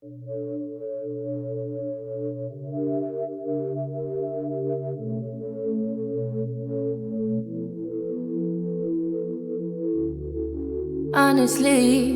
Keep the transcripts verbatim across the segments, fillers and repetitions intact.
Honestly,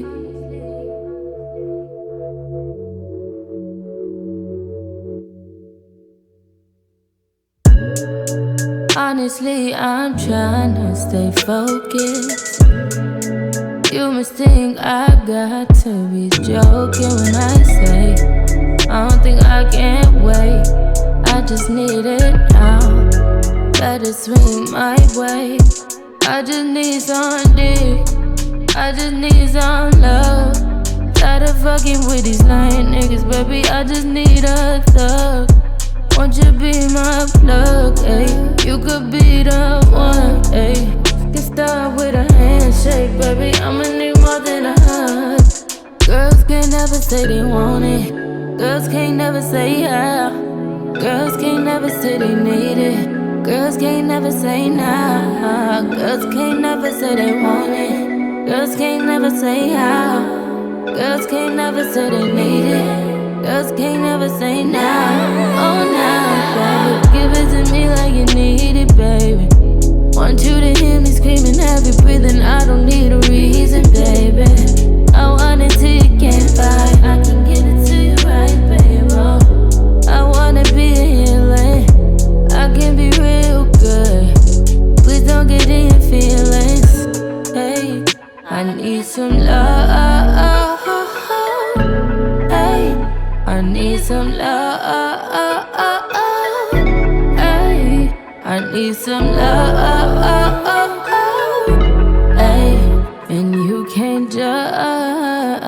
honestly, I'm trying to stay focused. You must think I got to be joking when I say I don't think I can wait. I just need it now. Let it swing my way. I just need some dick. I just need some love. Tired of fucking with these lying niggas, baby. I just need a thug. Won't you be my plug, ayy? You could be the one, ayy. Get started with a handshake, baby. I'ma need more than a hug. Girls can't never say they want it. Girls can't never say yeah. Girls can't never say they need it. Girls can't never say nah. Girls can't never say they want it. Girls can't never say how. Girls can't never say they need it. Girls can't never say nah. Oh nah, baby, give it to me like you need it, baby. Want you to hear me screaming heavy breathing. I don't need a reason, baby. I want it till you can't buy. I can get it to you right, baby. I wanna be a healing. I can be real good. Please don't get in your feelings. Hey, I need some love. Hey, I need some love. Hey, I need some love. Hey, and you can't judge.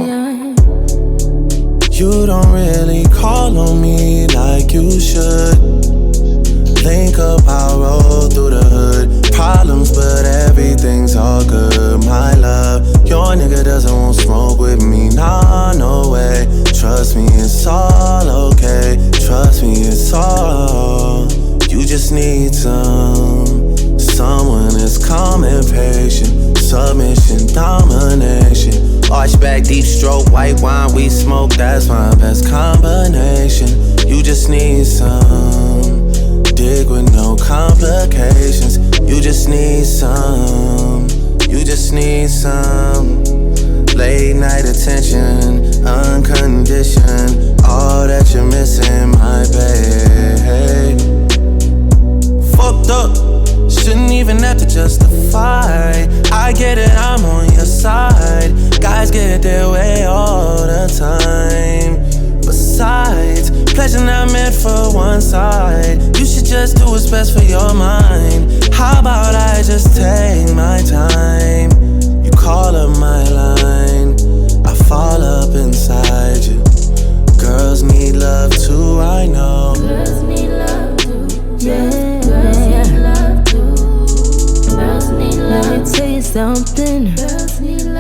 You don't really call on me like you should. Link up, I'll roll through the hood. Problems, but everything's all good, my love. Your nigga doesn't want smoke with me, nah, no way. Trust me, it's all okay. Trust me, it's all. You just need some someone that's calm and patient. Submission, domination. Arch back, deep stroke, white wine, we smoke. That's my best combination. You just need some dick with no complications. You just need some. You just need some late night attention, unconditioned. All that you're missing, my babe. Fucked up, shouldn't even have to justify. I get it, I'm on your side. Guys get their way all the time. Besides, pleasure not meant for one side. You should just do what's best for your mind. How about I just take my time? You call up my line, I fall up inside you. Girls need love too, I know. Girls need love too, yeah. Girls need love too. Girls need love. Let me tell you something. Girls need love.